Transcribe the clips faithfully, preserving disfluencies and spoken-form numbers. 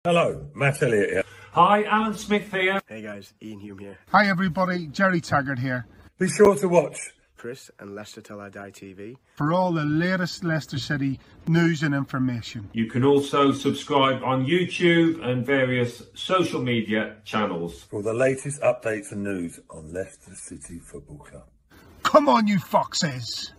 Hello, Matt Elliott here. Hi, Alan Smith here. Hey guys, Ian Hume here. Hi everybody, Jerry Taggart here. Be sure to watch Chris and Leicester Till I Die T V for all the latest Leicester City news and information. You can also subscribe on YouTube and various social media channels for the latest updates and news on Leicester City Football Club. Come on, you foxes!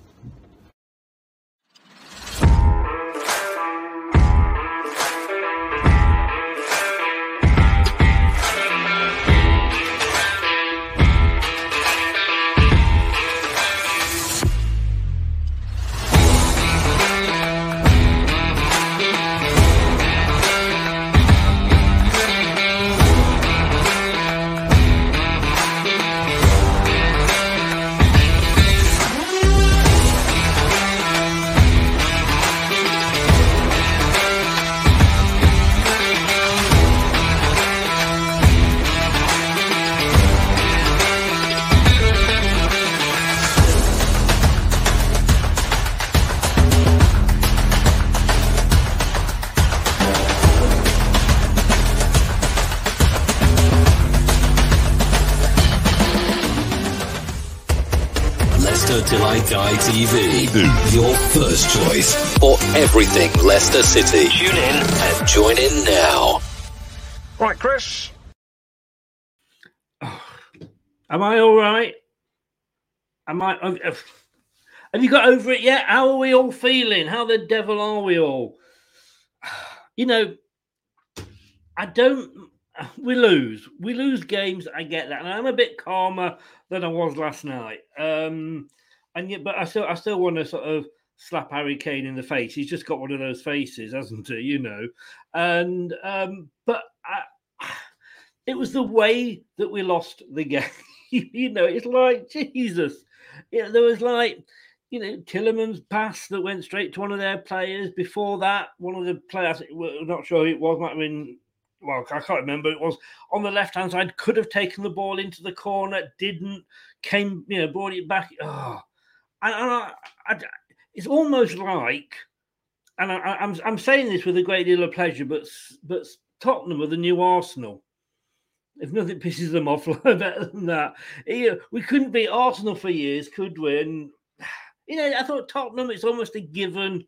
Till I Die T V, your first choice for everything Leicester City. Tune in and join in now. Right, Chris. Oh, am I all right? Am I? Have, have you got over it yet? How are we all feeling? How the devil are we all? You know, I don't. We lose. We lose games. I get that, and I'm a bit calmer than I was last night. Um, And yet, but I still, I still want to sort of slap Harry Kane in the face. He's just got one of those faces, hasn't he? You know, and um, but I, it was the way that we lost the game. You know, it's like Jesus. You know, there was like, you know, Tillerman's pass that went straight to one of their players. Before that, one of the players, I'm not sure who it was, might have been. Well, I can't remember. It was on the left-hand side. Could have taken the ball into the corner. Didn't. Came, you know, brought it back. Oh. And I, I, it's almost like, and I, I'm I'm saying this with a great deal of pleasure, but but Tottenham are the new Arsenal. If nothing pisses them off better than that, you know, we couldn't beat Arsenal for years, could we? And you know, I thought Tottenham, it's almost a given.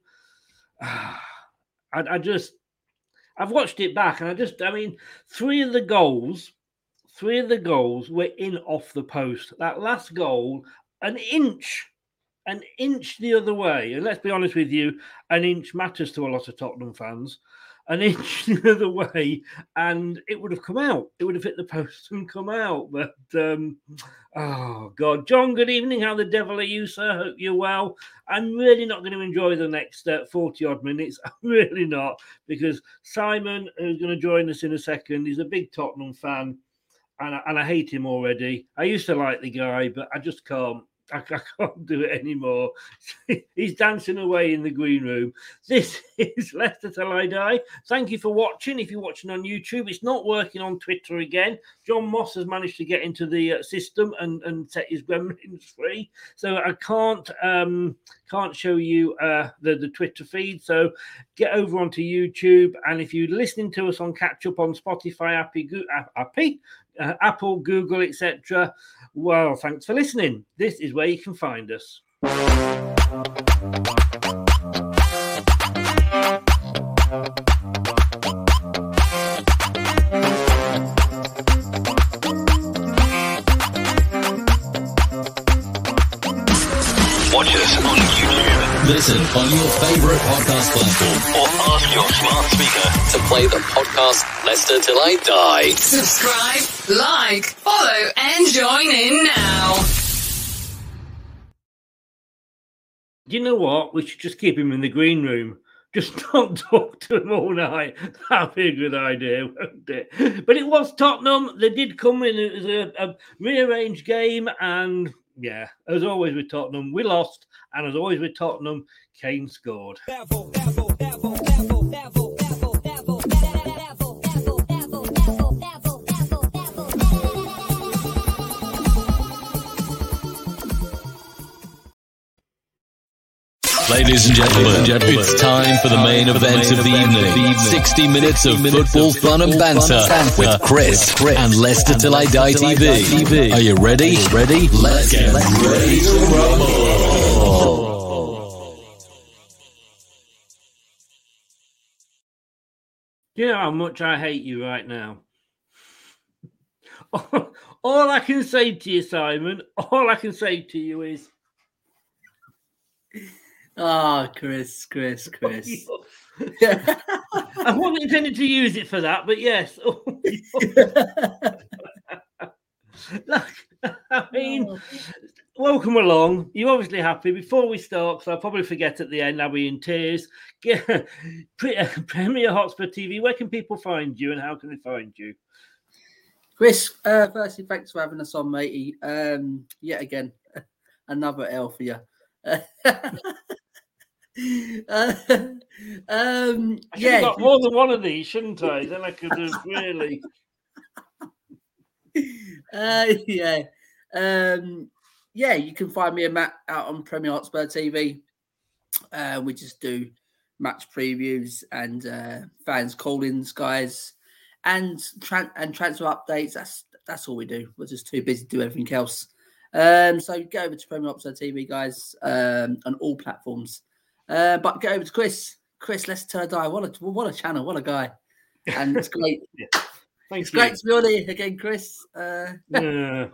I, I just, I've watched it back, and I just, I mean, three of the goals, three of the goals were in off the post. That last goal, an inch. An inch the other way, and let's be honest with you, an inch matters to a lot of Tottenham fans. An inch the other way, and it would have come out. It would have hit the post and come out. But, um, oh, God. John, good evening. How the devil are you, sir? Hope you're well. I'm really not going to enjoy the next uh, forty-odd minutes. I'm really not, because Simon, who's going to join us in a second, is a big Tottenham fan, and I, and I hate him already. I used to like the guy, but I just can't. I, I can't do it anymore. He's dancing away in the green room. This is Leicester Till I Die. Thank you for watching. If you're watching on YouTube, it's not working on Twitter again. John Moss has managed to get into the uh, system and, and set his gremlins free. So I can't um, can't show you uh, the, the Twitter feed. So get over onto YouTube. And if you're listening to us on Catch Up on Spotify, Appy, Appy, uh, Apple, Google, et cetera, well, thanks for listening. This is where you can find us. Watch us on YouTube. Listen on your favorite podcast platform, or ask your smart speaker to play the podcast Leicester Till I Die. Subscribe, like, follow, and join in now. Do you know what? We should just keep him in the green room. Just not talk to him all night. That'd be a good idea, wouldn't it? But it was Tottenham. They did come in. It was a, a rearranged game, and yeah, as always with Tottenham, we lost. And as always with Tottenham, Kane scored. Devil, devil, devil, devil, devil, devil, devil, devil, devil, devil, devil, devil, devil, devil. Ladies and gentlemen, it's time for the main event of the evening. sixty minutes of football fun and banter with Chris and Leicester Till I Die T V. Are you ready? Ready? Let's get ready to rumble. Do you know how much I hate you right now? All I can say to you, Simon, all I can say to you is... Oh, Chris, Chris, Chris. I wasn't intended to use it for that, but yes. Look, I mean, welcome along. You're obviously happy. Before we start, because I'll probably forget at the end, I'll be in tears. Premier Hotspur T V, where can people find you and how can they find you? Chris, uh, firstly, thanks for having us on, matey. Um, yet again, another L for you. uh, um, I should yeah, have got more than one of these, shouldn't I? Then I could have really. uh, yeah, um, yeah. You can find me and Matt out on Premier Hotspur T V. Uh, we just do match previews and uh, fans call-ins, guys, and tran- and transfer updates. That's that's all we do. We're just too busy to do everything else. Um, so go over to Premier Hotspur T V, guys, um, on all platforms. Uh, but go over to Chris. Chris, let's turn die. What a what a channel, what a guy. And it's great. Yeah. Thank it's you. great to be on here again, Chris. Uh, Yeah.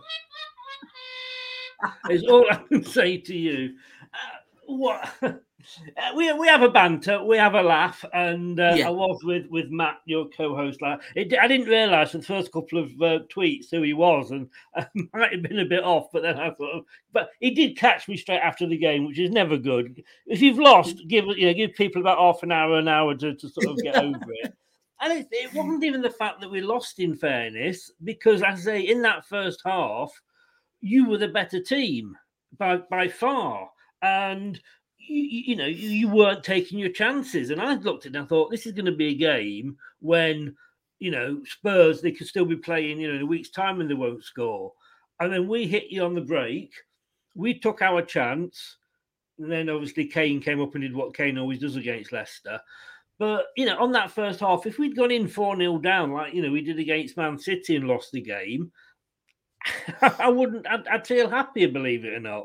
It's all I can say to you. Uh, what uh, we we have a banter, we have a laugh, and uh, Yeah. I was with with Matt, your co-host. Like, it, I didn't realise for the first couple of uh, tweets who he was, and I might have been a bit off. But then I thought, but he did catch me straight after the game, which is never good. If you've lost, give you know give people about half an hour, an hour to, to sort of get over it. And it, it wasn't even the fact that we lost, in fairness, because as I say, in that first half, you were the better team by by far, and you, you know you, you weren't taking your chances. And I looked at it and I thought, this is going to be a game when you know Spurs, they could still be playing you know in a week's time and they won't score. And then we hit you on the break. We took our chance, and then obviously Kane came up and did what Kane always does against Leicester. But, you know, on that first half, if we'd gone in four nil down, like, you know, we did against Man City and lost the game, I wouldn't, I'd, I'd feel happier, believe it or not.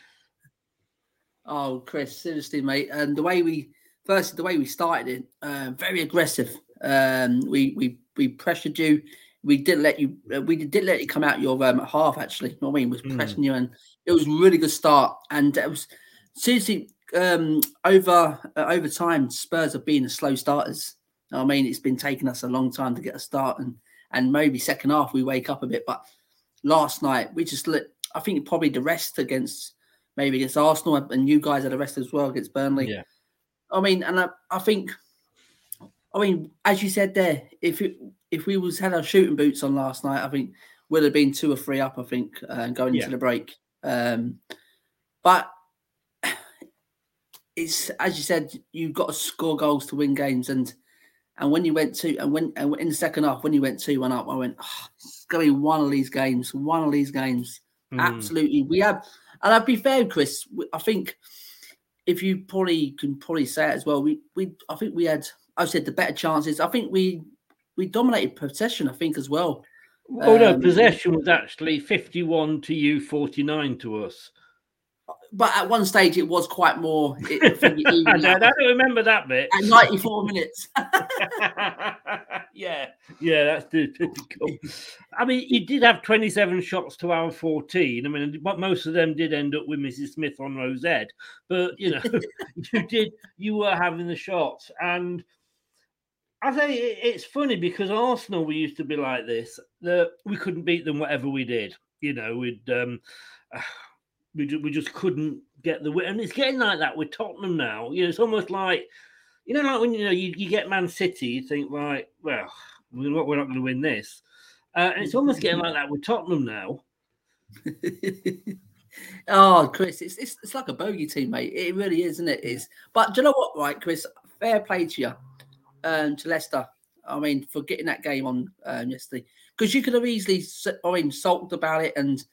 Oh, Chris, seriously, mate. And the way we, first, the way we started it, uh, very aggressive. Um, we we we pressured you. We didn't let you, we didn't let you come out your um, half, actually. You know what I mean? We was Mm. pressing you, and it was a really good start. And it was, seriously, um, over uh, over time, Spurs have been the slow starters. I mean, it's been taking us a long time to get a start, and and maybe second half we wake up a bit. But last night we just let. I think probably the rest against maybe against Arsenal, and you guys had the rest as well against Burnley. Yeah. I mean, and I, I think, I mean, as you said there, if it, if we was had our shooting boots on last night, I think we'd have been two or three up. I think uh, going Yeah. into the break, um, but. It's as you said, you've got to score goals to win games, and and when you went to and when and in the second half when you went two one up, I went, oh, it's going to be one of these games, one of these games. Mm. Absolutely, we have, and I'd be fair, Chris. I think if you probably can probably say it as well, we we I think we had, I said the better chances. I think we we dominated possession. I think as well. Oh, no, Um, possession was actually fifty-one to you, forty-nine to us. But at one stage, it was quite more. It, I think it I evened don't, out. I don't remember that bit. At ninety-four minutes. yeah, yeah, that's typical. I mean, you did have twenty-seven shots to our fourteen. I mean, but most of them did end up with Missus Smith on Rosette. But you know, you did, you were having the shots, and I think it- it's funny because Arsenal, we used to be like this. That we couldn't beat them whatever we did. You know, we'd. Um, We just, we just couldn't get the win. And it's getting like that with Tottenham now. You know, it's almost like, you know, like when you know you, you get Man City, you think, right, well, we're not, we're not going to win this. Uh, and it's almost getting like that with Tottenham now. Oh, Chris, it's, it's it's like a bogey team, mate. It really is, isn't it? It's, but do you know what, right, Chris? Fair play to you, um, to Leicester. I mean, for getting that game on um, yesterday, because you could have easily, I mean, sulked about it and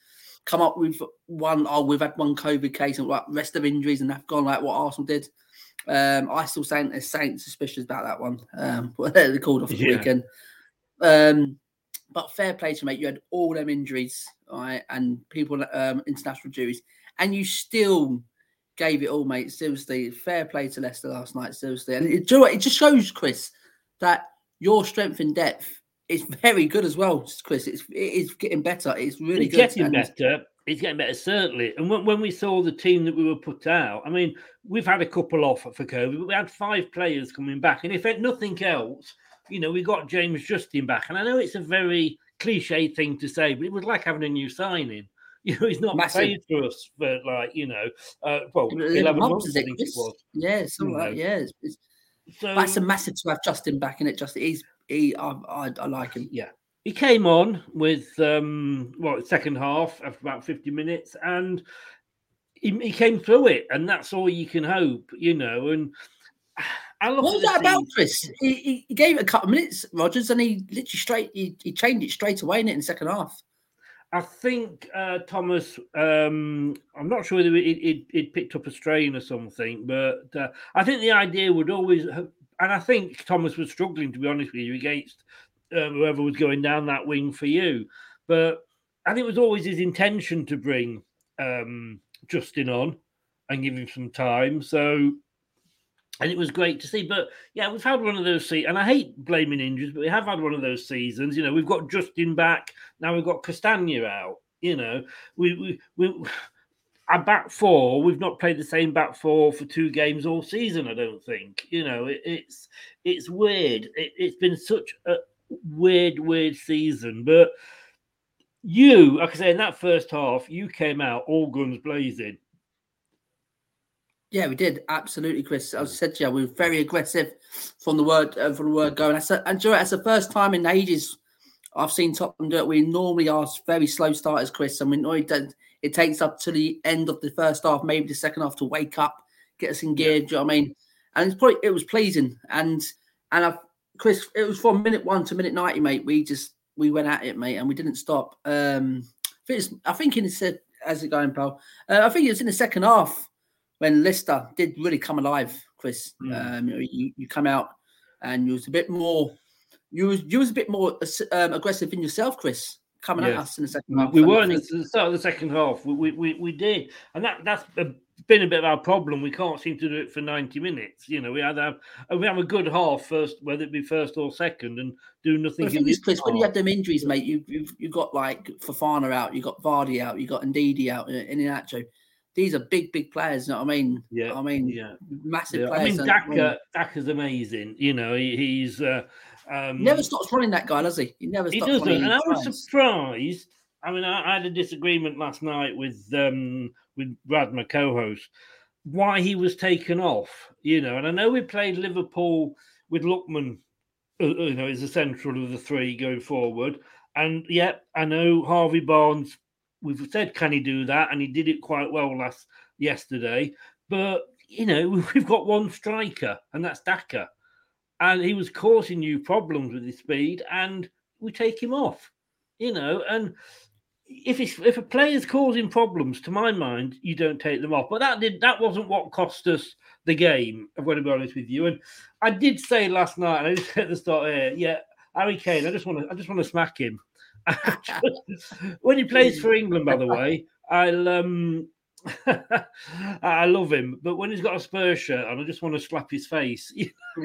come up with one. Oh, we've had one COVID case and like rest of injuries, and they've gone like what Arsenal did. Um, I still think there's Saint suspicious about that one. Um, they called off the Yeah. weekend. Um, but fair play to you, mate. You had all them injuries, right, and people um, international duties, and you still gave it all, mate. Seriously, fair play to Leicester last night. Seriously, and it, do you know what? It just shows, Chris, that your strength and depth is very good as well, Chris. It's it is getting better. It's really It's good. getting and- better. It's getting better, certainly. And when, when we saw the team that we were put out, I mean, we've had a couple off for COVID, but we had five players coming back. And if it, nothing else, you know, we got James Justin back. And I know it's a very cliche thing to say, but it was like having a new signing. You know, he's not Massive. paid for us for, like, you know, uh, well, eleven eleven months, months, is I it, think it Chris? was. Yeah, something You like that. know. Yeah, it's, it's, So, that's a massive to have Justin back in it. Justin, he's he, I, I, I like him. yeah. He came on with um well second half after about fifty minutes, and he, he came through it, and that's all you can hope, you know. And I love What was that about, Chris? He, he, he gave it a couple of minutes, Rogers, and he literally straight he, he changed it straight away in it in the second half. I think uh, Thomas. Um, I'm not sure whether it, it, it picked up a strain or something, but uh, I think the idea would always, have, and I think Thomas was struggling, to be honest with you, against um, whoever was going down that wing for you. But I think it was always his intention to bring um, Justin on and give him some time. So, and it was great to see. But yeah, we've had one of those seasons, and I hate blaming injuries, but we have had one of those seasons. You know, we've got Justin back now. We've got Castagna out. You know, we we we our back four. We've not played the same back four for two games all season. I don't think. You know, it, it's it's weird. It, it's been such a weird, weird season. But you, like I say, in that first half, you came out all guns blazing. Yeah, we did absolutely, Chris. I said to you, we were very aggressive from the word uh, from the word go. And I said, and do you know, that's the first time in ages I've seen Tottenham do it. We normally are very slow starters, Chris, and we know it, does, it takes up to the end of the first half, maybe the second half, to wake up, get us in gear. Do you know what I mean? And it's probably it was pleasing. And and I, Chris, it was from minute one to minute ninety, mate. We just we went at it, mate, and we didn't stop. Um, I think, it's, I think in the as it going, pal. Uh, I think it was in the second half when Leicester did really come alive, Chris. Mm. Um, you, know, you you come out and you was a bit more, you was you was a bit more um, aggressive in yourself, Chris, coming at Yes. us in the second half. We And I weren't think- at the start of the second half. We we, we, we did, and that that's been a bit of our problem. We can't seem to do it for ninety minutes. You know, we either have we have a good half first, whether it be first or second, and do nothing. But the in thing is, the Chris, when you half. have them injuries, mate, you you've, you've got like Fofana out, you got Vardy out, you got Ndidi out, in Inacho. These are big, big players. You know what I mean? Yeah, I mean, yeah, massive yeah. I players. mean, and- Daka, Daka's amazing. You know, he, he's uh, um, He never stops running, that guy, does he? He never He stops doesn't, running. and I He was tries. surprised. I mean, I, I had a disagreement last night with um, with Brad, my co-host, why he was taken off. You know, and I know we played Liverpool with Lookman, uh, you know, as the central of the three going forward, and yeah, I know Harvey Barnes. We've said, can he do that? And he did it quite well last yesterday. But you know, we've got one striker, and that's Daka, and he was causing you problems with his speed, and we take him off. You know, and if it's, if a player's causing problems, to my mind, you don't take them off. But that did that wasn't what cost us the game. I've got to be honest with you. And I did say last night, and I just at the start here, yeah, Harry Kane. I just want to, I just want to smack him. When he plays for England, by the way, I'll um, I love him. But when he's got a Spurs shirt on, I just want to slap his face.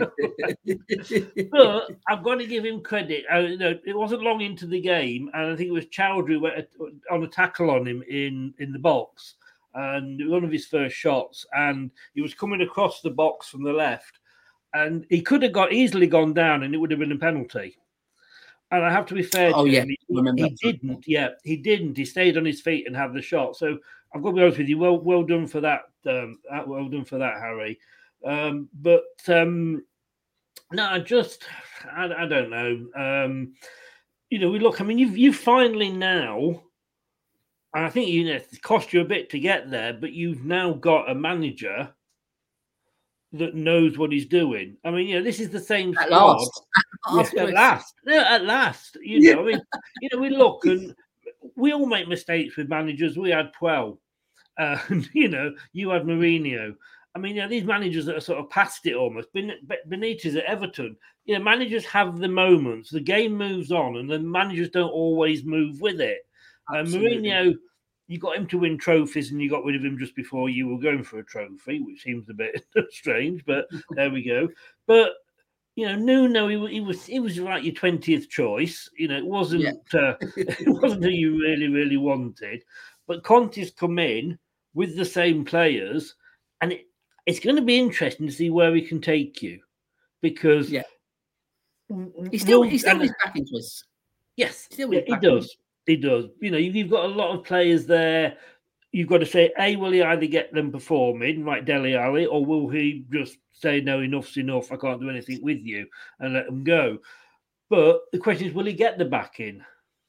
But I've got to give him credit. Uh, you know, it wasn't long into the game, and I think it was Chowdhury went on a tackle on him in, in the box, and one of his first shots, and he was coming across the box from the left, and he could have got easily gone down, and it would have been a penalty. And I have to be fair Oh, to yeah, him, he, I remember he that. didn't. Yeah, he didn't. He stayed on his feet and had the shot. So I've got to be honest with you. Well, well done for that. Um, well done for that, Harry. Um, but um, no, I just, I, I don't know. Um, you know, we look. I mean, you've you finally now, and I think you know it cost you a bit to get there, but you've now got a manager that knows what he's doing. I mean, you know, this is the same At squad. last. Yeah, at last, yeah, at last, you know, I mean, you know, we look and we all make mistakes with managers. We had Puel, uh, you know, you had Mourinho. I mean, you know, these managers that are sort of past it almost. Ben- Benitez at Everton. You know, managers have the moments. The game moves on, and the managers don't always move with it. Uh, Mourinho, you got him to win trophies, and you got rid of him just before you were going for a trophy, which seems a bit strange, but there we go. But you know, Nuno, he, he was he was like your twentieth choice. You know, it wasn't yeah. uh, it wasn't who you really really wanted. But Conte's come in with the same players, and it, it's going to be interesting to see where he can take you, because yeah, he still he still is back into us. Yes, still yeah, he does. He does. You know, you've got a lot of players there. You've got to say, A, will he either get them performing like Dele Alli, or will he just say, no, enough's enough, I can't do anything with you, and let them go? But the question is, will he get the backing?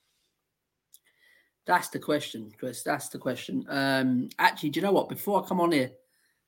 That's the question, Chris. That's the question. Um, actually, do you know what? Before I come on here,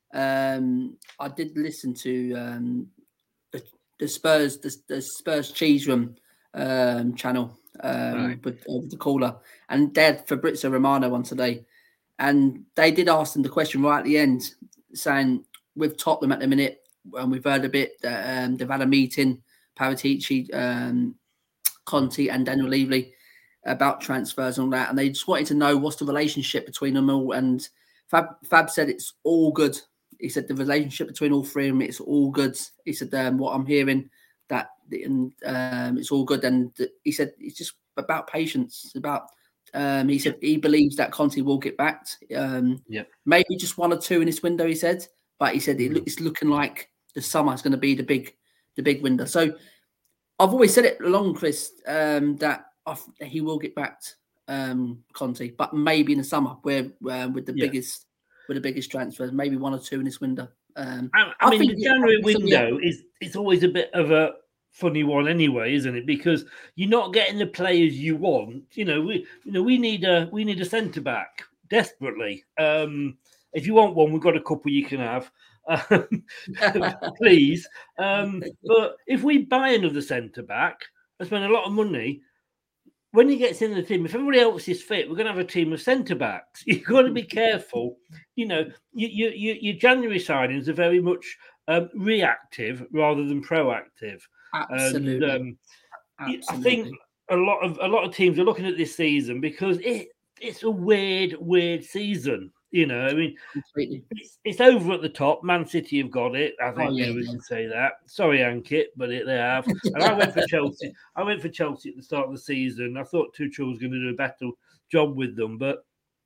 um, I did listen to um, the, the Spurs, the, the Spurs Cheese Room um, channel um, right. with, uh, with the caller, and they had Fabrizio Romano on today, and they did ask them the question right at the end, saying with Tottenham at the minute, and we've heard a bit that um, they've had a meeting, Paratici, um, Conte, and Daniel Levy, about transfers and all that, and they just wanted to know what's the relationship between them all. And Fab, Fab said it's all good. He said the relationship between all three of them, it's all good. He said um, what I'm hearing, that and um, it's all good. And he said it's just about patience. It's about um, he said he believes that Conte will get backed. Um, yeah, maybe just one or two in this window. He said, but he said mm-hmm. it, it's looking like the summer is going to be the big, the big window. So I've always said it along, Chris, um, that. He will get backed, um, Conte, but maybe in the summer, where uh, with the yeah. biggest, with the biggest transfers, maybe one or two in this window. Um, I, I, I mean, the January yeah, window yeah. is it's always a bit of a funny one, anyway, isn't it? Because you're not getting the players you want. You know, we, you know, we need a we need a centre back desperately. Um, if you want one, we've got a couple you can have. Um, please, um, but if we buy another centre back and spend a lot of money. When he gets in the team, if everybody else is fit, we're going to have a team of centre backs. You've got to be careful. You know, you, you, you, your January signings are very much um, reactive rather than proactive. Absolutely. And, um, Absolutely. I think a lot of a lot of teams are looking at this season because it it's a weird, weird season. You know, I mean, it's, it's over at the top. Man City have got it. I think oh, yeah, you know, we yeah. can say that. Sorry, Ankit, but it, they have. And I went for Chelsea. I went for Chelsea at the start of the season. I thought Tuchel was going to do a better job with them, but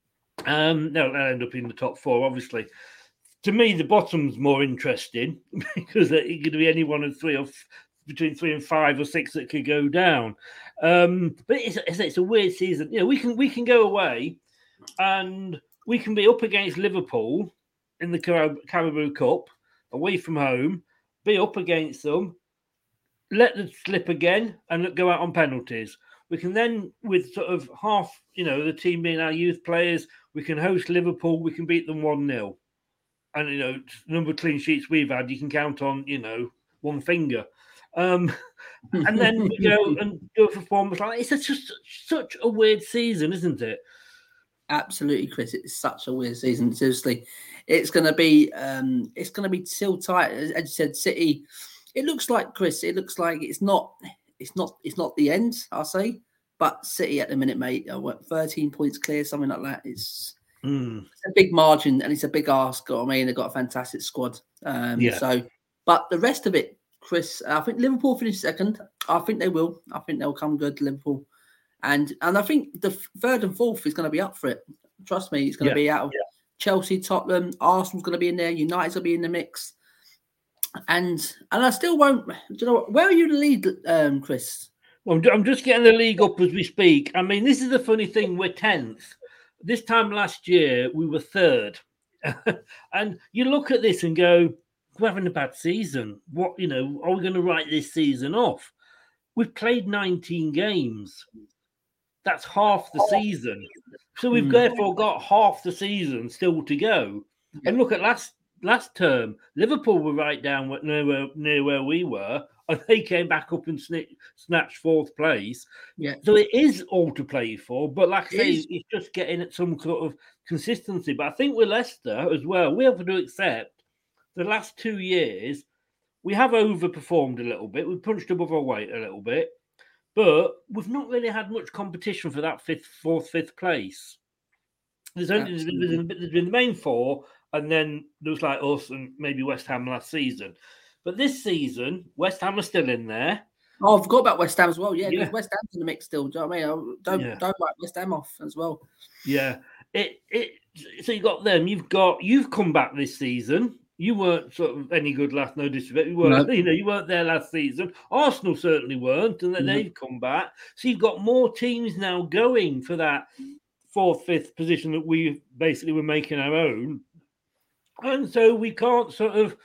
um, no, they'll end up in the top four. Obviously, to me, the bottom's more interesting because it could be any one of three or f- between three and five or six that could go down. Um, but it's, it's, it's a weird season. You know, we can we can go away and. We can be up against Liverpool in the Car- Carabao Cup, away from home, be up against them, let them slip again, and go out on penalties. We can then, with sort of half, you know, the team being our youth players, we can host Liverpool, we can beat them one nil. And, you know, the number of clean sheets we've had, you can count on, you know, one finger. Um, and then we go and do a performance like that. It's just such a weird season, isn't it? Absolutely, Chris. It's such a weird season. Seriously, it's going to be um, it's going to be still tight. As, as you said, City. It looks like Chris. It looks like it's not. It's not. It's not the end. I'll say, but City at the minute, mate. Uh, what, thirteen points clear, something like that. It's, mm. it's a big margin and it's a big ask. I mean, they've got a fantastic squad. Um, yeah. So, but the rest of it, Chris. I think Liverpool finish second. I think they will. I think they'll come good. Liverpool. And and I think the third and fourth is going to be up for it. Trust me, it's going yeah, to be out of yeah. Chelsea, Tottenham, Arsenal's going to be in there, United's will be in the mix. And and I still won't. Do you know what? Where are you the lead, um, Chris? Well, I'm just getting the league up as we speak. I mean, this is the funny thing. We're tenth. This time last year, we were third. And you look at this and go, we're having a bad season. What, you know, are we going to write this season off? We've played nineteen games. That's half the season. So we've mm. therefore got half the season still to go. Yeah. And look at last last term, Liverpool were right down near where, near where we were. and they came back up and sni- snatched fourth place. Yeah. So it is all to play for, but like I It say, is. it's just getting at some sort of consistency. But I think with Leicester as well, we have to accept the last two years we have overperformed a little bit. We've punched above our weight a little bit, but we've not really had much competition for that fifth, fourth, fifth place. There's only there's been, there's been the main four, and then there was like us and maybe West Ham last season. But this season, West Ham are still in there. Oh, I forgot about West Ham as well. Yeah, because Yeah. West Ham's in the mix still. Do you know what I mean? I don't Yeah. don't write West Ham off as well. Yeah, it it. So you got them. You've got you've come back this season. You weren't sort of any good last. No disrespect. You weren't. No. You know, you weren't there last season. Arsenal certainly weren't, and then No. they've come back. So you've got more teams now going for that fourth, fifth position that we basically were making our own, and so we can't sort of.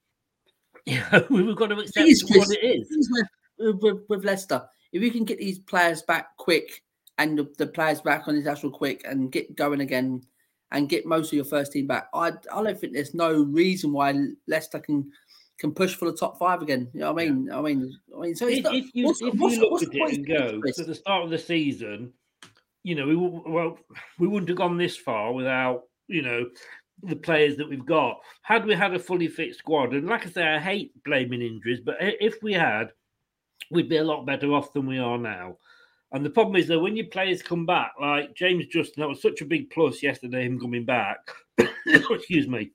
You know, we've got to accept These what it is. things With, with, with Leicester, if you can get these players back quick and the, the players back on the international quick and get going again and get most of your first team back, I I don't think there's no reason why Leicester can can push for the top five again. You know what I mean? I mean, I mean, so it's If, not, if you, what's, if what's, you look what's at the it point and of go this? to the start of the season, you know, we w- well, we wouldn't have gone this far without, you know, the players that we've got. Had we had a fully fit squad, and like I say, I hate blaming injuries, but i- if we had, we'd be a lot better off than we are now. And the problem is that when your players come back, like James Justin, that was such a big plus yesterday, him coming back. Excuse me.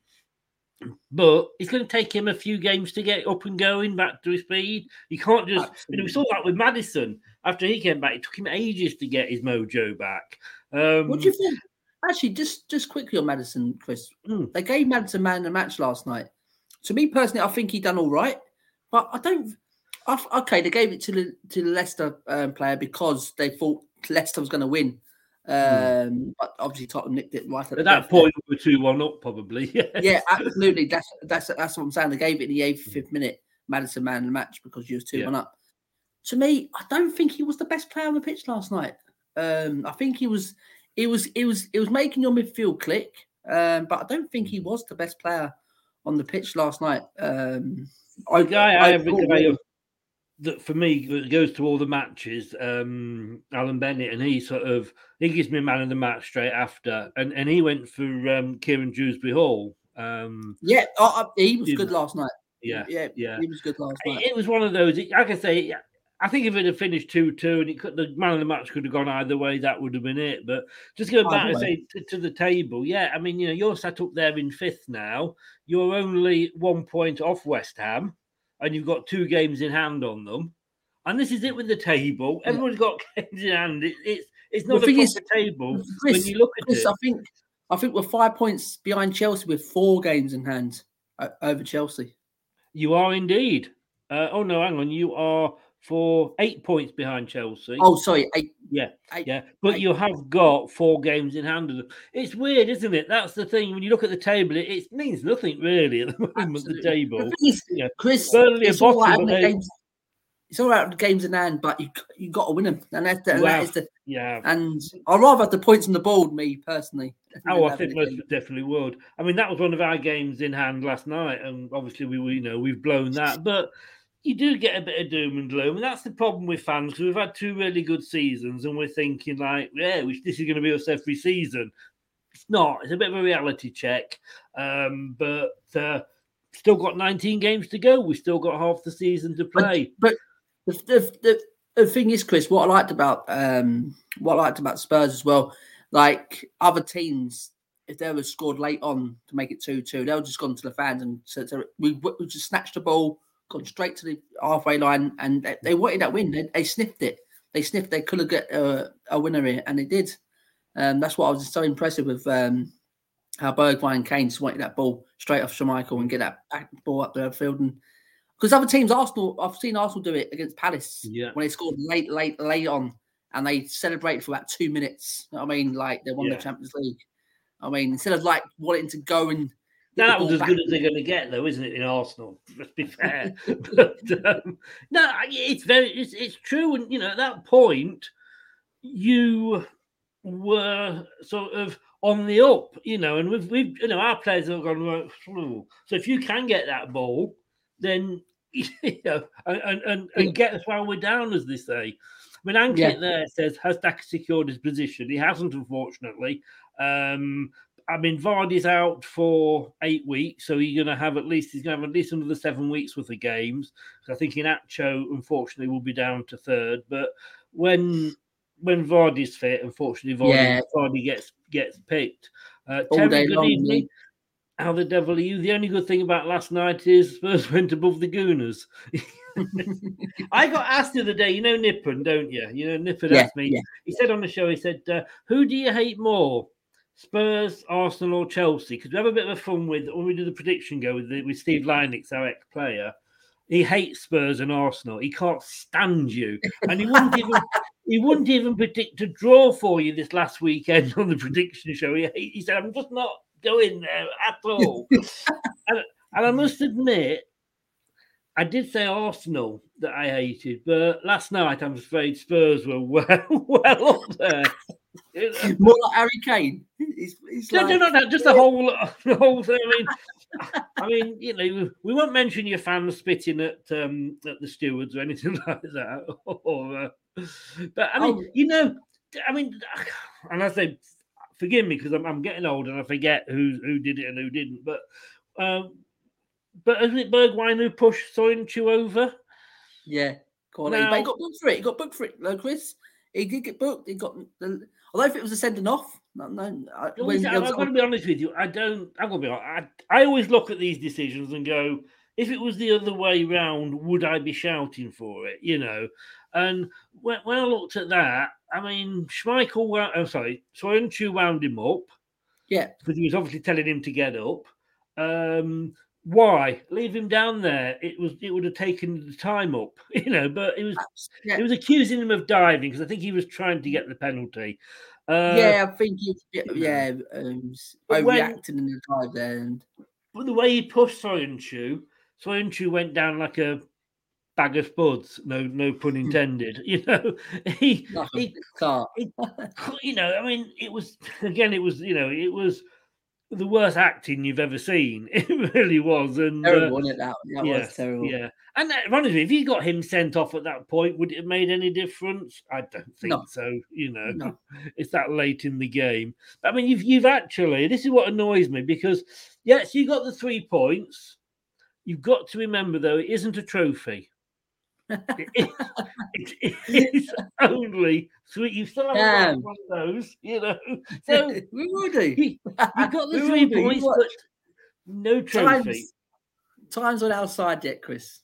But it's going to take him a few games to get up and going, back to his speed. You can't just, you know, we saw that with Maddison. After he came back, it took him ages to get his mojo back. Um, What do you think? Actually, just just quickly on Maddison, Chris. Mm. They gave Maddison man of the match last night. To me personally, I think he done all right, but I don't. I, okay, they gave it to the to the Leicester um, player because they thought Leicester was going to win. Um, Mm. But obviously, Tottenham nicked it right at, At the that death point, we were two one up, probably. there. Yes. Yeah, absolutely. That's that's that's what I'm saying. They gave it in the eighty-fifth minute, Maddison man of the match because you was two Yeah. one up. To me, I don't think he was the best player on the pitch last night. Um, I think he was. It was it was it was making your midfield click, um, but I don't think he was the best player on the pitch last night. Um, I, The guy I, I have the thought- guy of, that for me that goes to all the matches, um, Alan Bennett, and he sort of he gives me a man of the match straight after, and, and he went for um, Kieran Dewsbury Hall. Um, yeah, I, I, he was Yeah. good last night. yeah, yeah, yeah. he was good last It, night. it was one of those. Like I say, I think if it had finished two two, and it could, the man of the match could have gone either way, that would have been it. But just going back Either and say to, to the table, yeah, I mean, you know, you're sat up there in fifth now. You're only one point off West Ham, and you've got two games in hand on them. And this is it with the table. Yeah. Everyone's got games in hand. It, it's it's The not a thing proper is, table Chris, when you look at Chris, it. I think I think we're five points behind Chelsea with four games in hand uh, over Chelsea. You are indeed. Uh, oh no, hang on. You are for eight points behind Chelsea. Oh, sorry, eight. Yeah, eight, yeah, but eight. you have got four games in hand of them. It's weird, isn't it? That's the thing. When you look at the table, it, it means nothing really at the moment. Absolutely. The table, The thing is, yeah. Chris, Burnley it's are all right bottom, having but the they- games. It's all right with the games in hand, but you you got to win them, and that's the, and You that have. is the yeah. and I'd rather have the points on the board, me personally. Oh, than I having think the most game. definitely would. I mean, that was one of our games in hand last night, and obviously we, we you know, we've blown that. But you do get a bit of doom and gloom, and that's the problem with fans because we've had two really good seasons, and we're thinking like, yeah, we, this is going to be us every season. It's not. It's a bit of a reality check, um, but uh, still got nineteen games to go. We've still got half the season to play. But the, the, the, the thing is, Chris, what I liked about um, what I liked about Spurs as well, like other teams, if they were scored late on to make it two two, they'll just gone to the fans and so, so we, we just snatched the ball, gone straight to the halfway line, and they, they wanted that win. They, they sniffed it. They sniffed. They could have got uh, a winner here, and they did. Um, that's what I was so impressive with um, how Bergwijn and Kane just wanted that ball straight off Schmeichel and get that back ball up the field. And because other teams, Arsenal, I've seen Arsenal do it against Palace Yeah. when they scored late, late, late on, and they celebrated for about two minutes. You know what I mean, like they won Yeah. the Champions League. I mean, instead of like wanting to go and Now, get the that was ball as back- good as they're going to get, though, isn't it? In Arsenal, let's be fair. but um, no, it's very, it's, it's true. And you know, at that point, you were sort of on the up, you know, and we've, we've, you know, our players have gone. "Well, phew." So if you can get that ball, then you know, and, and, and get us while we're down, as they say. I mean, Ankit Yeah. there says, has Daka secured his position? He hasn't, unfortunately. Um, I mean, Vardy's out for eight weeks, so he's going to have at least he's going to have at least another seven weeks worth of games. So I think Inacho, unfortunately, will be down to third. But when when Vardy's fit, unfortunately, Vardy, Yeah. Vardy gets gets picked. Uh, All Terry, day good long, evening. mate. How the devil are you? The only good thing about last night is Spurs went above the Gooners. I got asked the other day, you know Nippon, don't you? You know, Nippon Yeah, asked me, yeah. he said on the show, he said, uh, who do you hate more, Spurs, Arsenal or Chelsea? Because we have a bit of fun with, when we do the prediction go with, the, with Steve Lynix, our ex-player, he hates Spurs and Arsenal. He can't stand you. And he wouldn't even he wouldn't even predict a draw for you this last weekend on the prediction show. He, he said, I'm just not going there at all. and, and I must admit, I did say Arsenal that I hated, but last night I'm afraid Spurs were well, well up there. You know? More like Harry Kane. He's, he's No, like, no, no, no, just the whole, the whole thing. I mean, I mean, you know, we won't mention your fans spitting at um, at the stewards or anything like that. Or, uh, but I mean, Oh. you know, I mean, and I say, forgive me because I'm, I'm getting old and I forget who who did it and who didn't. But um, but isn't it Bergwijn who pushed Soyuncu over? Yeah, go on. Now- But he got booked for it. He got booked for it, though, Chris. He did get booked. He got, the, although if it was a sending off, no, no. I, Well, when listen, there I'm, was- I'm going to be honest with you. I don't. I'm going to be honest. I, I always look at these decisions and go, if it was the other way round, would I be shouting for it? You know. And when, when I looked at that, I mean, Schmeichel. wound- I'm sorry, Soyuncu wound him up yeah, because he was obviously telling him to get up. Um, why leave him down there? It was. It would have taken the time up, you know. But it was. yeah, It was accusing him of diving because I think he was trying to get the penalty. Uh, yeah. I think he, yeah, um, But when- overreacting in the drive there, and But the way he pushed Soyuncu, Soyuncu went down like a bag of spuds. No, no pun intended. You know, he, like a he, car. he, you know, I mean, it was again, it was, you know, it was the worst acting you've ever seen. It really was, and Terrible, uh, wasn't it? That, that yeah, was terrible. yeah. And uh, honestly, if you got him sent off at that point, would it have made any difference? I don't think No. so. You know, No. it's that late in the game. I mean, you've you've actually. This is what annoys me because yes, you got the three points. You've got to remember though, it isn't a trophy. it, it, it is only sweet. You still haven't Damn. got one of those, you know. So we will do. you, you got the We three will do. You points, watch. but no trophy. Times, times on our side yet, Chris.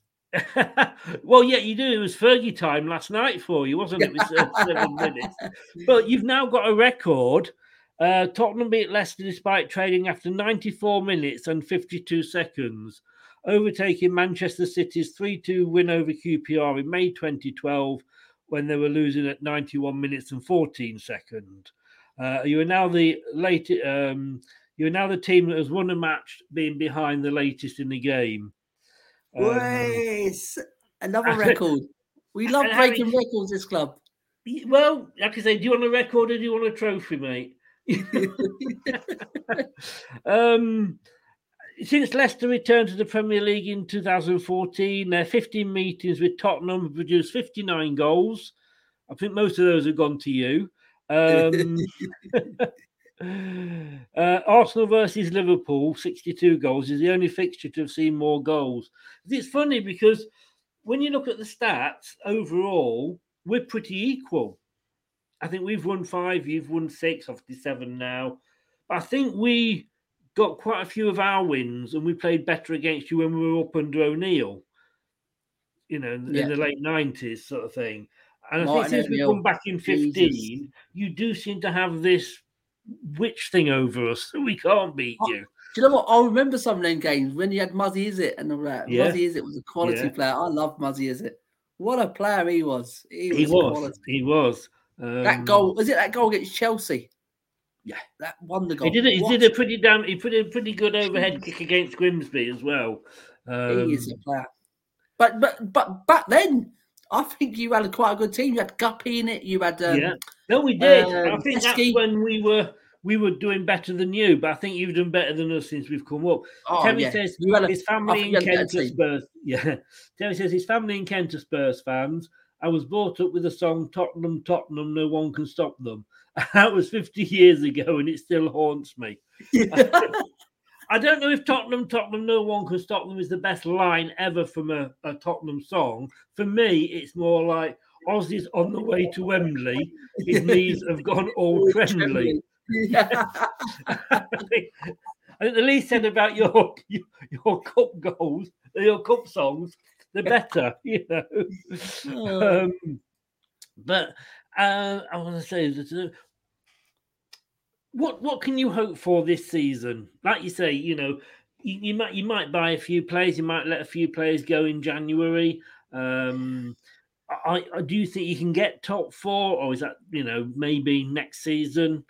Well, yeah, you do. It was Fergie time last night for you, wasn't it? It was uh, seven minutes. But you've now got a record. Uh, Tottenham beat Leicester despite trading after ninety-four minutes and fifty-two seconds, overtaking Manchester City's three two win over Q P R in May twenty twelve when they were losing at ninety-one minutes and fourteen seconds. Uh, you are now the late. Um, you're now the team that has won a match being behind the latest in the game. Um, Yes, another record. We love and having- breaking records. This club. Well, like I say, do you want a record or do you want a trophy, mate? um, since Leicester returned to the Premier League in two thousand fourteen, their fifteen meetings with Tottenham have produced fifty-nine goals. I think most of those have gone to you. Um, uh, Arsenal versus Liverpool, sixty-two goals, is the only fixture to have seen more goals. It's funny because when you look at the stats overall, we're pretty equal. I think we've won five, you've won six, obviously seven now. But I think we got quite a few of our wins and we played better against you when we were up under O'Neill, you know, in, Yeah. in the late nineties sort of thing. And I Martin think since we O'Neill, come back in Jesus. fifteen, you do seem to have this witch thing over us that we can't beat Oh, you. Do you know what? I remember some of them games when you had Muzzy Izzet and all that. Yeah. Muzzy Izzet was a quality Yeah. player. I love Muzzy Izzet. What a player he was. He was. He was. quality. He was. Um, That goal was it? That goal against Chelsea. Yeah. That won the goal. He did it. He What? did a pretty damn. He put a pretty good overhead kick against Grimsby as well. Um, He is a player. But but but back then, I think you had a quite a good team. You had Guppy in it. You had um, yeah. No, we did. um, I think Heskey. that's when we were we were doing better than you, but I think you've done better than us since we've come up. Oh, Terry yeah. says You had a- his I family think in you had a better Kent are team. Spurs. Yeah, Terry says his family in Kent are Spurs fans. I was brought up with the song "Tottenham, Tottenham, no one can stop them." That was fifty years ago, and it still haunts me. I don't know if Tottenham, Tottenham, no one can stop them is the best line ever from a, a Tottenham song. For me, it's more like Ozzy's on the way to Wembley. His knees have gone all trembly. Yeah. I think, I think the least said about your, your your cup goals, your cup songs, the better, you know. Oh. Um, but uh, I want to say that. Uh, What what can you hope for this season? Like you say, you know, you, you might you might buy a few players, you might let a few players go in January. Um, I, I do you think you can get top four, or is that, you know, maybe next season?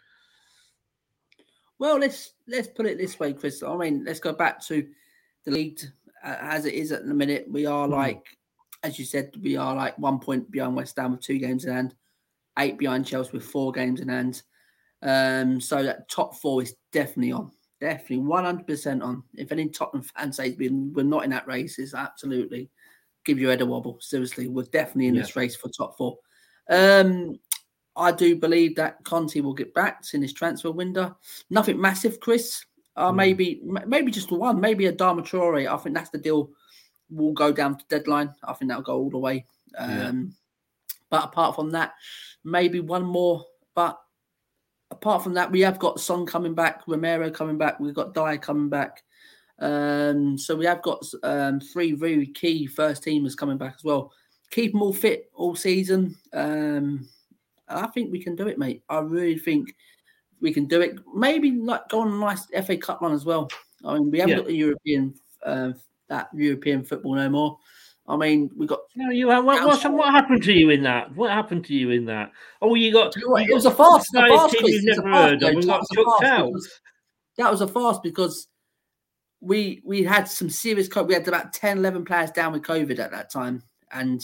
Well, let's let's put it this way, Chris. I mean, let's go back to the league uh, as it is at the minute. We are Hmm. like, as you said, we are like one point behind West Ham with two games in hand, eight behind Chelsea with four games in hand. Um, so that top four is definitely on, definitely one hundred percent on. If any Tottenham fans say we're, we're not in that race, it's absolutely give your head a wobble. Seriously, we're definitely in Yeah. this race for top four. Um, I do believe that Conte will get backed in his transfer window. Nothing massive, Chris. Uh, Mm. Maybe, m- maybe just one. Maybe a Dharma Traore. I think that's the deal. Will go down to deadline. I think that'll go all the way. Um, Yeah. But apart from that, maybe one more. But apart from that, we have got Son coming back, Romero coming back. We've got Dyer coming back. Um, so we have got um, three very key first teamers coming back as well. Keep them all fit all season. Um, I think we can do it, mate. I really think we can do it. Maybe like go on a nice F A Cup run as well. I mean, we haven't Yeah. got the European uh, that European football no more. I mean, we got. No, you what, what, what happened to you in that? What happened to you in that? Oh, you got. Do you know what? you It was got a farce. A guys farce, team Chris. you've It's a never farce, heard though. of and That got was a chucked farce out. because- That was a farce because we we had some serious COVID. We had about ten, eleven players down with COVID at that time. And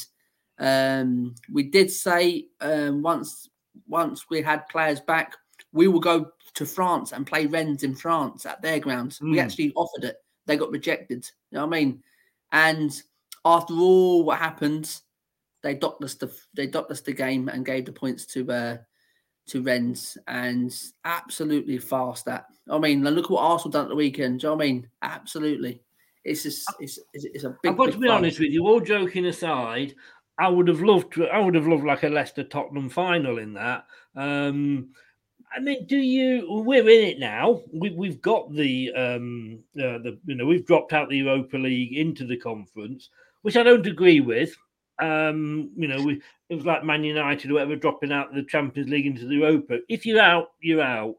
um, we did say um, once once we had players back, we will go to France and play Rennes in France at their grounds. We Mm. actually offered it. They got rejected. You know what I mean? And after all what happened, they docked us the they docked us the game and gave the points to uh, to Rennes, and absolutely fast that. I mean, look at what Arsenal done at the weekend. Do you know what I mean? Absolutely. It's just it's it's, it's a big. I've got big to be farce. honest with you. All joking aside, I would have loved to. I would have loved like a Leicester Tottenham final in that. Um, I mean, do you? We're in it now. We, we've got the um, uh, the you know we've dropped out the Europa League into the conference, which I don't agree with. Um, you know, we it was like Man United or whatever dropping out the Champions League into the Europa. If you're out, you're out.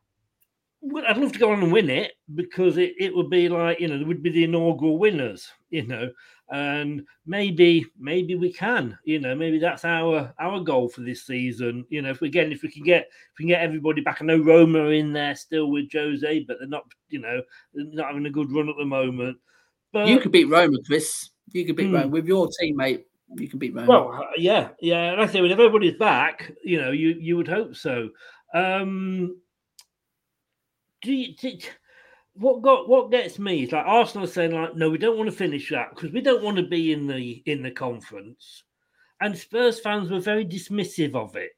Well, I'd love to go on and win it because it, it would be like, you know, there would be the inaugural winners, you know, and maybe maybe we can, you know, maybe that's our our goal for this season. You know, if we again if we can get if we can get everybody back. I know Roma are in there still with Jose, but they're not, you know, they're not having a good run at the moment. But You could beat Roma, Chris. You could beat Hmm. Roma with your teammate. You can beat Roma. well, uh, yeah, yeah. And I say when everybody's back, you know, you you would hope so. Um Do you, do, what got what gets me is like Arsenal saying like, no, we don't want to finish that because we don't want to be in the in the conference, and Spurs fans were very dismissive of it,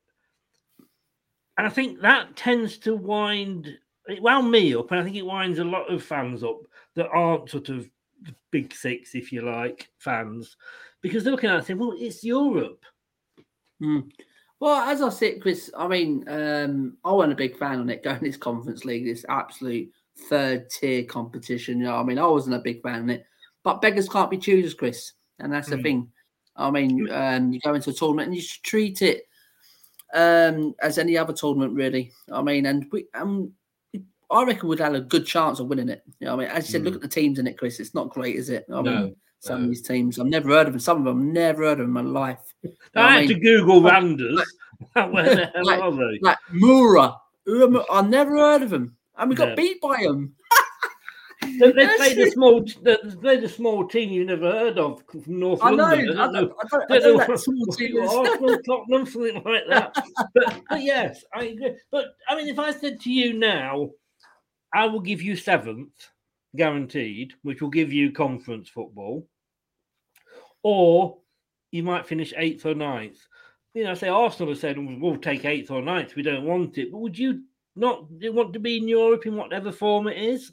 and I think that tends to wind it wound me up, and I think it winds a lot of fans up that aren't sort of the big six, if you like, fans, because they're looking at it and saying, well, it's Europe. Hmm. Well, as I said, Chris, I mean, um, I wasn't a big fan on it going this Conference League, this absolute third tier competition. You know, I mean, I wasn't a big fan of it, but beggars can't be choosers, Chris, and that's the Mm. thing. I mean, um, you go into a tournament and you should treat it um, as any other tournament, really. I mean, and we, um, I reckon we'd have a good chance of winning it. You know, I mean, as you said, look at the teams in it, Chris. It's not great, is it? I No, mean, some no. of these teams, I've never heard of them. Some of them, I've never heard of them in my life. You know I what had mean? to Google Randers. Where the hell Like- are they? Like Mura, who am- I've never heard of him, and we got No. beat by him. They, they played a small, they played a small team you never heard of from North I know. London. I don't don't, I don't, I don't know that small team is. Arsenal, Tottenham, something like that. But, but yes, I agree. But I mean, if I said to you now, I will give you seventh, guaranteed, which will give you conference football, or you might finish eighth or ninth. You know, say Arsenal have said, we'll take eighth or ninth, we don't want it. But would you not want to be in Europe in whatever form it is?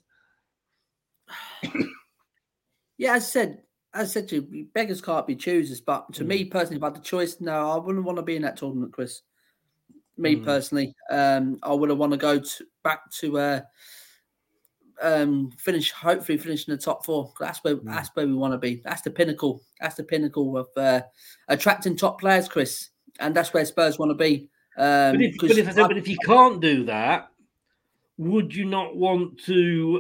Yeah, as I said, as I said to you, beggars can't be choosers. But to Mm. me personally, if I had the choice, no, I wouldn't want to be in that tournament, Chris. Me Mm. personally, um, I would have want to go to, back to uh, um, finish, hopefully finish in the top four. That's where Mm. that's where we want to be. That's the pinnacle. That's the pinnacle of uh, attracting top players, Chris, and that's where Spurs want to be. Um, But if, 'cause but, if, I- but if you can't do that, would you not want to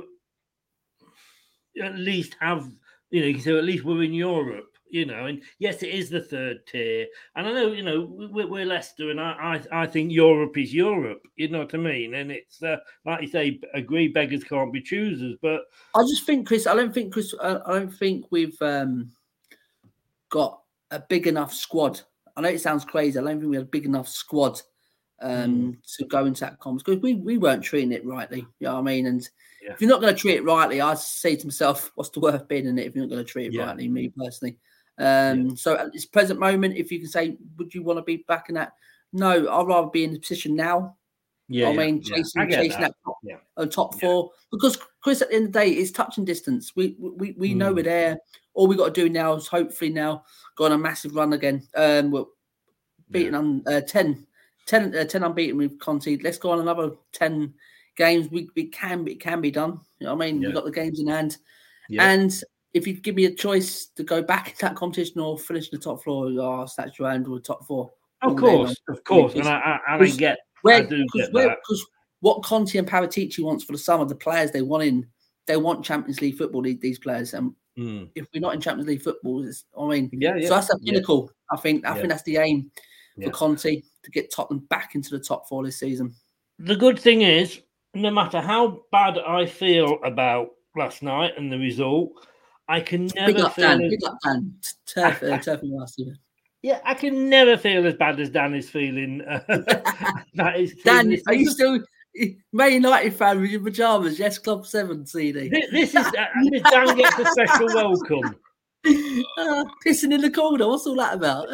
at least have, you know, so at least we're in Europe, you know, and yes, it is the third tier. And I know, you know, we're, we're Leicester, and I, I, I think Europe is Europe, you know what I mean? And it's, uh, like you say, agree, beggars can't be choosers, but I just think, Chris, I don't think, Chris, I I don't think we've um, got a big enough squad. I know it sounds crazy. I don't think we have a big enough squad um, to go into that comms because we, we weren't treating it rightly. You know what I mean? And Yeah. if you're not going to treat it rightly, I say to myself, what's the worth being in it if you're not going to treat it Yeah. rightly, me personally. Um, So at this present moment, if you can say, would you want to be back in that? No, I'd rather be in the position now. yeah, I yeah, mean, yeah. chasing, I get chasing that, that. top, Yeah. uh, top four. Because, Chris, at the end of the day, it's touching distance. We we, we know Mm. we're there. All we got to do now is hopefully now go on a massive run again. Um, we're beating on uh, ten, ten, uh, ten unbeaten with Conte. Let's go on another ten games. We, we can it can be done. You know what I mean? Yeah. We've got the games in hand. Yeah. And if you give me a choice to go back in that competition or finish in the top floor, oh, that's your hand or the top four. Of all day course, long. of course. And Because- I, I, and I because get, I where, do because get where, that. because what Conte and Paratici wants for the summer, the players they want in, they want Champions League football. These, these players, and Mm. if we're not in Champions League football, it's, I mean, Yeah, yeah. so that's the yeah. pinnacle. I think. I Yeah. think that's the aim Yeah. for Conte to get Tottenham back into the top four this season. The good thing is, no matter how bad I feel about last night and the result, I can never Big up feel Dan. as, Big up Dan. Turf, uh, turf and last year. yeah, I can never feel as bad as Dan is feeling. Uh, that is Dan, this, are you still Man United fan with your pajamas? Yes, Club Seven C D. this, this is uh, this Dan gets a special welcome. Uh, pissing in the corner. What's all that about?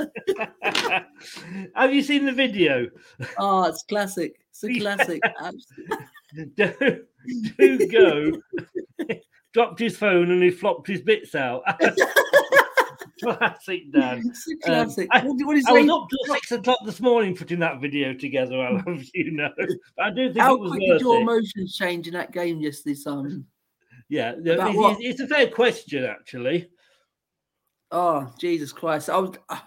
Have you seen the video? Oh, it's classic. It's a classic. do, do go. Dropped his phone and he flopped his bits out. Classic, Dan. It's a classic. Um, I, what, what is I was he- up till six o'clock this morning putting that video together. I love you know. But I do think How it was quick worth did your it. emotions change in that game yesterday, Simon? Yeah, yeah, About it- what? it's, it's a fair question actually. Oh, Jesus Christ. I was uh,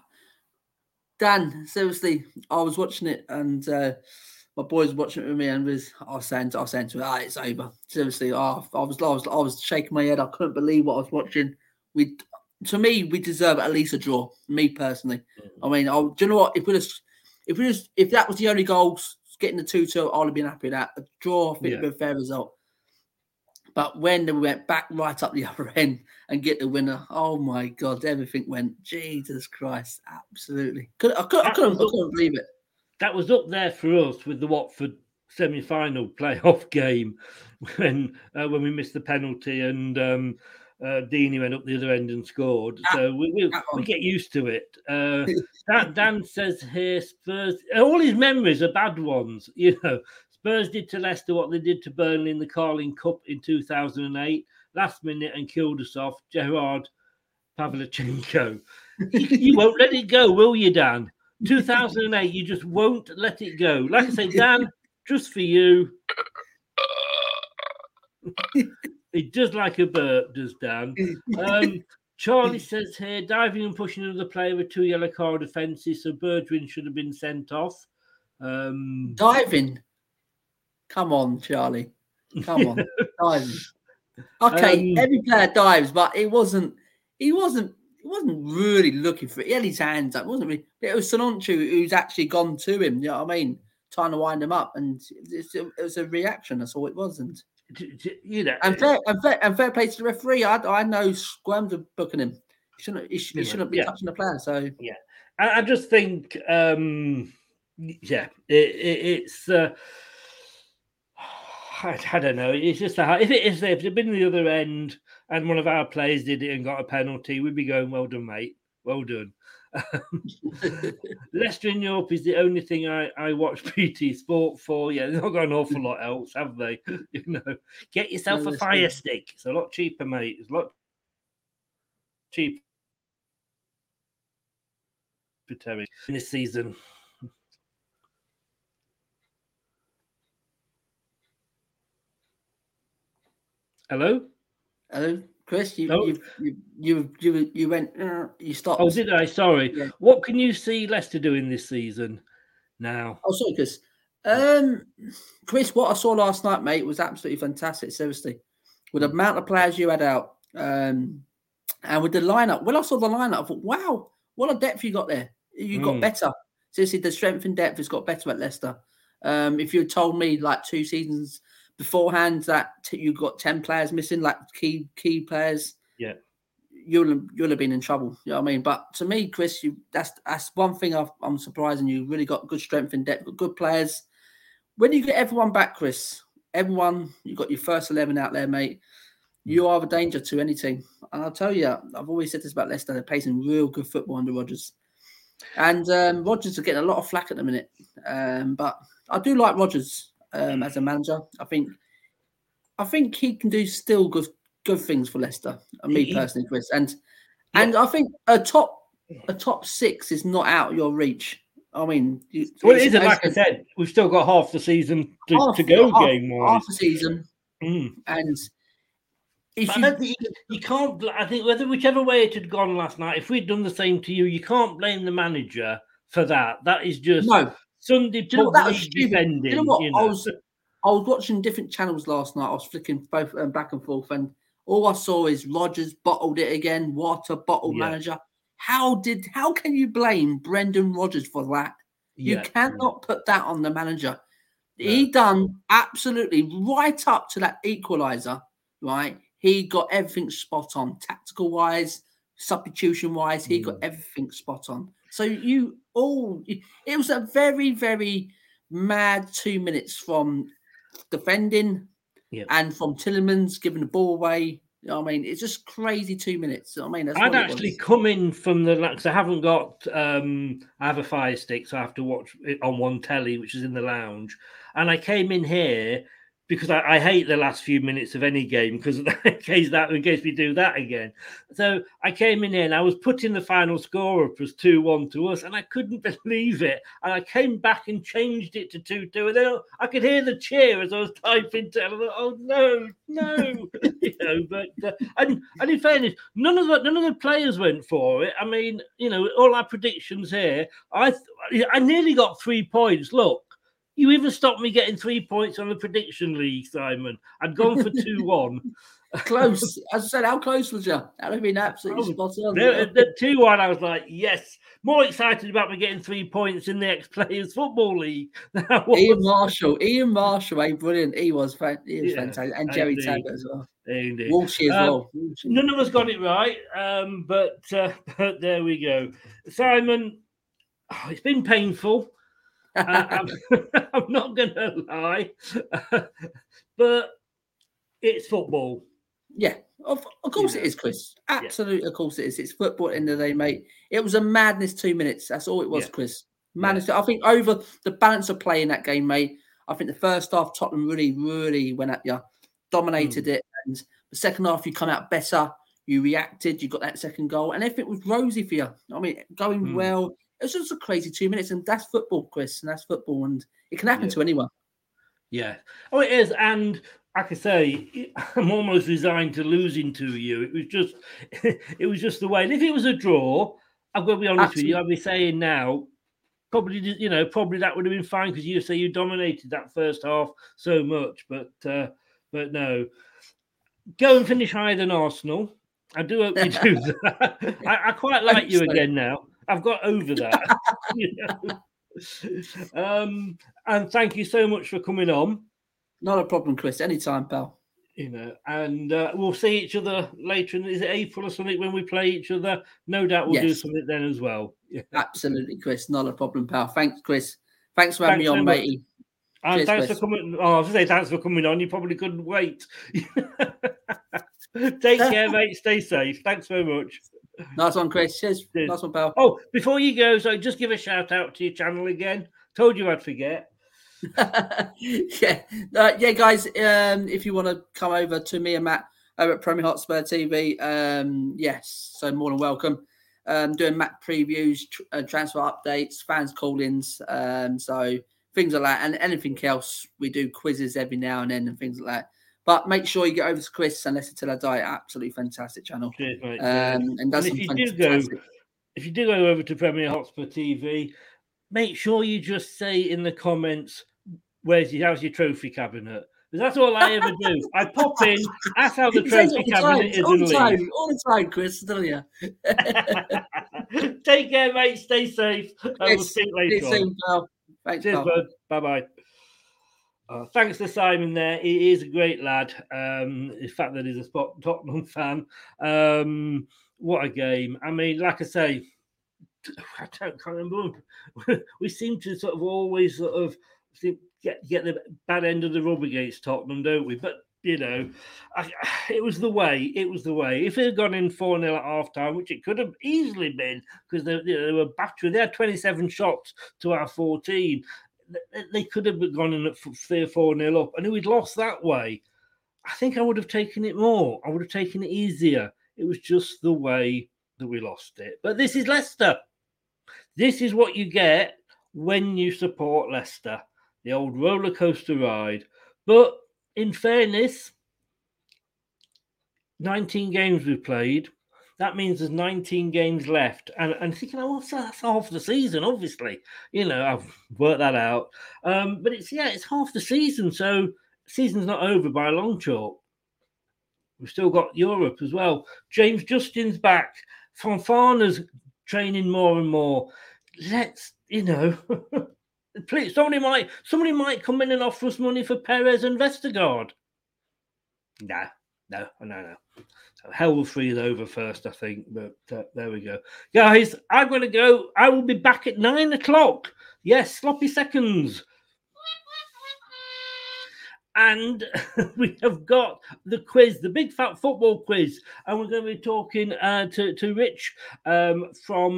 Dan, seriously, I was watching it and uh, my boys were watching it with me and was I was saying to I was saying to her, ah, it's over. Seriously, oh, I was I was I was shaking my head. I couldn't believe what I was watching. We to me, we deserve at least a draw, me personally. I mean, I, do you know what? If we just if we just if that was the only goal, getting the two two, I'd have been happy with that. A draw, I think Yeah. would be a fair result. But when we went back right up the other end and get the winner, oh my God, everything went, Jesus Christ, absolutely. Could, I, could, I, That couldn't, I was- couldn't believe it. That was up there for us with the Watford semi-final playoff game when uh, when we missed the penalty and um, uh, Deeney went up the other end and scored. So we we, that we one. get used to it. Uh, Dan, Dan says here Spurs. All his memories are bad ones. You know, Spurs did to Leicester what they did to Burnley in the Carling Cup in two thousand eight. Last minute and killed us off. Gerard Pavlyuchenko. you, you won't let it go, will you, Dan? two thousand eight, you just won't let it go. Like I say, Dan, just for you. He does like a burp, does Dan. Um, Charlie says here, diving and pushing another player with two yellow card offences, so Bergwijn should have been sent off. Um, Diving. Come on, Charlie. Come on. Diving. Okay, Um, every player dives, but it wasn't, he wasn't, he wasn't really looking for it. He had his hands up. It wasn't really, it was Sononchu who's actually gone to him, you know what I mean? Trying to wind him up. And it's, it was a reaction. That's all it was. And you know, and fair, and fair, and fair play to the referee. I, I know squirms are booking him. He shouldn't, he, sh- he shouldn't be yeah. touching the player. So yeah, I, I just think, um, yeah, it, it, it's. Uh, I, I don't know. It's just a, if it is if it'd been the other end and one of our players did it and got a penalty, we'd be going, "Well done, mate. Well done." Leicester in Europe is the only thing I, I watch P T Sport for. Yeah, they've not got an awful lot else, have they? You know, get yourself No, a that's fire good. stick. It's a lot cheaper, mate. It's a lot cheaper Terry, in this season. Hello? Hello, Chris. You Oh. you you you you, you went. Uh, you stopped. Oh, did I? Sorry. Yeah. What can you see Leicester doing this season now? Oh, sorry, Chris. Um, Chris, what I saw last night, mate, was absolutely fantastic. Seriously, with the amount of players you had out, um, and with the lineup. When I saw the lineup, I thought, wow, what a depth you got there. You got Mm. better. Seriously, the strength and depth has got better at Leicester. Um, if you had told me like two seasons beforehand that t- you got ten players missing, like key key players, Yeah. you'll you'll have been in trouble. You know what I mean? But to me, Chris, you that's that's one thing I've, I'm surprised in you. Really got good strength and depth, got good players. When you get everyone back, Chris, everyone, you got your first eleven out there, mate. You are a danger to any team. And I'll tell you, I've always said this about Leicester. They're playing some real good football under Rodgers. And um, Rodgers are getting a lot of flack at the minute. Um, but I do like Rodgers um, as a manager. I think I think he can do still good good things for Leicester. And me He- personally, Chris. And and I think a top a top six is not out of your reach. I mean, you, Well, it it's- isn't. Like I said, we've still got half the season to, half- to go half- game wise. half the season. Mm. And if I you, don't think you, you can't. bl- I think whether whichever way it had gone last night, if we'd done the same to you, you can't blame the manager for that. That is just no, Sunday Do you know what, that was League stupid. defending. Do you know what? you I know. was I was watching different channels last night. I was flicking both um, back and forth, and all I saw is Rodgers bottled it again. What a bottled Yeah. manager! How did? How can you blame Brendan Rodgers for that? You Yeah, cannot put that on the manager. He done absolutely right up to that equaliser. Right, he got everything spot on, tactical wise, substitution wise. He Mm. got everything spot on. So you all, it was a very, very mad two minutes from defending Yeah. and from Tillemans giving the ball away. You know what I mean? It's just crazy two minutes. You know what I mean, that's I'd what it actually was. come in from the because I haven't got um I have a fire stick, so I have to watch it on one telly, which is in the lounge. And I came in here because I, I hate the last few minutes of any game because in case that in case we do that again. So I came in here and I was putting the final score up as two one to us, and I couldn't believe it. And I came back and changed it to two two, and then I could hear the cheer as I was typing. To, and I thought, oh no, no, you know. But uh, and and in fairness, none of the none of the players went for it. I mean, you know, all our predictions here. I th- I nearly got three points. Look. You even stopped me getting three points on the prediction league, Simon. I'd gone for two one. Close. As I said, how close was you? That would have been absolutely spot on. The, the two one, I was like, yes. More excited about me getting three points in the ex-players football league than I was. Ian Marshall, Ian Marshall, eh? Brilliant. He was, fan- he was Yeah, fantastic, and Jerry indeed. Taggart as well. Indeed. Walshy as Um, well. Walshy. None of us got it right, um, but, uh, but there we go. Simon, oh, it's been painful. I, I'm, I'm not going to lie, but it's football. Yeah, of, of course You it know. is, Chris. Absolutely, of course it is. It's football at the end of the day, mate. It was a madness two minutes. That's all it was, Yeah. Chris. Madness. I think over the balance of play in that game, mate. I think the first half, Tottenham really, really went at you, dominated it. And the second half, you come out better. You reacted. You got that second goal. And everything was rosy for you. I mean, going Mm. well. It was just a crazy two minutes. And that's football, Chris. And that's football. And it can happen Yeah. to anyone. Yeah. Oh, it is. And like I say, I'm almost resigned to losing to you. It was just, it was just the way. And if it was a draw, I've got to be honest with you. I'll be saying now, probably, you know, probably that would have been fine because you say you dominated that first half so much. But, uh, but no, go and finish higher than Arsenal. I do hope you do that. I, I quite like you again now. I've got over that. you know? Um, and thank you so much for coming on. Not a problem, Chris. Anytime, pal. You know, and uh, we'll see each other later in is it April or something when we play each other. No doubt we'll Yes. do something then as well. Yeah. Absolutely, Chris. Not a problem, pal. Thanks, Chris. Thanks for having Thanks me on, very much. matey. And Cheers, thanks Chris. for coming. Oh, I was going to say thanks for coming on. You probably couldn't wait. Take care, mate. Stay safe. Thanks very much. Nice one, Chris. Cheers. Cheers. Nice one, pal. Oh, before you go, so just give a shout out to your channel again. Told you I'd forget. yeah, uh, yeah, guys. Um, if you want to come over to me and Matt over at Premier Hotspur T V, um, yes, so more than welcome. Um, doing Matt previews, tr- uh, transfer updates, fans call-ins, um, so things like that, and anything else. We do quizzes every now and then and things like that. But make sure you get over to Chris and Listen Till I Die. Absolutely fantastic channel. Cheers, mate. Um, and does And if some you do go, fantastic. if you do go over to Premier Hotspur T V, make sure you just say in the comments, "Where's your how's your trophy cabinet?" Because that's all I ever do. I pop in, ask how the He says trophy it all the cabinet time, is, all and the leave. time, all the time, Chris, don't you? Take care, mate. Stay safe. And we'll Yes, speak see later you on. soon, pal. Thanks, Cheers, pal. bud. Bye bye. Uh, thanks to Simon there. He is a great lad. Um, the fact that he's a Spot- Tottenham fan. Um, what a game. I mean, like I say, I don't can't remember. We seem to sort of always sort of seem- get get the bad end of the rub against Tottenham, don't we? But you know, I, it was the way. It was the way. If it had gone in four nil at half time, which it could have easily been, because they, you know, they were battering. They had twenty-seven shots to our fourteen. They, they could have gone in at three or four nil up, and we'd lost that way. I think I would have taken it more. I would have taken it easier. It was just the way that we lost it. But this is Leicester. This is what you get when you support Leicester. The old roller coaster ride. But in fairness, nineteen games we've played. That means there's nineteen games left. And, and thinking, oh, that's, that's half the season, obviously. You know, I've worked that out. Um, but it's, yeah, it's half the season. So season's not over by a long chalk. We've still got Europe as well. James Justin's back. Fonfana's training more and more. Let's, you know, please, somebody might, somebody might come in and offer us money for Perez and Vestergaard. No, no, no, no. Hell will freeze over first, I think. But uh, there we go. Guys, I'm going to go. I will be back at nine o'clock. Yes, sloppy seconds. And we have got the quiz, the big fat football quiz. And we're going to be talking uh, to, to Rich um, from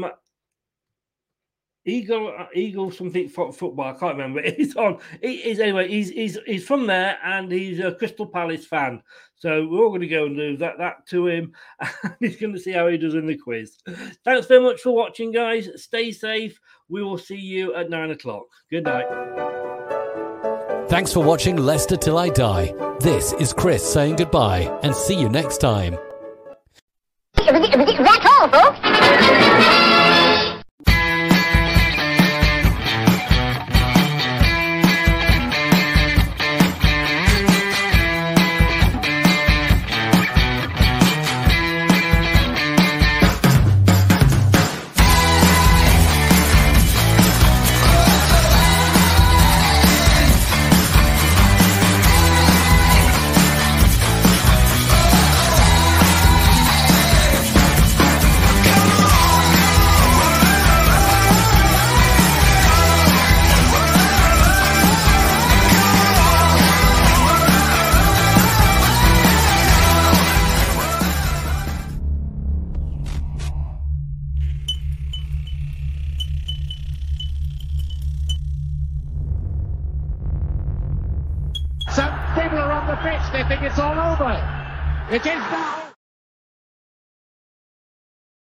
Eagle, uh, Eagle something fo- football. I can't remember. He's on. He is anyway. He's he's he's from there, and he's a Crystal Palace fan. So we're all going to go and do that that to him. And he's going to see how he does in the quiz. Thanks very much for watching, guys. Stay safe. We will see you at nine o'clock. Good night. Thanks for watching Leicester Till I Die. This is Chris saying goodbye and see you next time. That's all, folks. Some people are on the pitch, they think it's all over. It is now.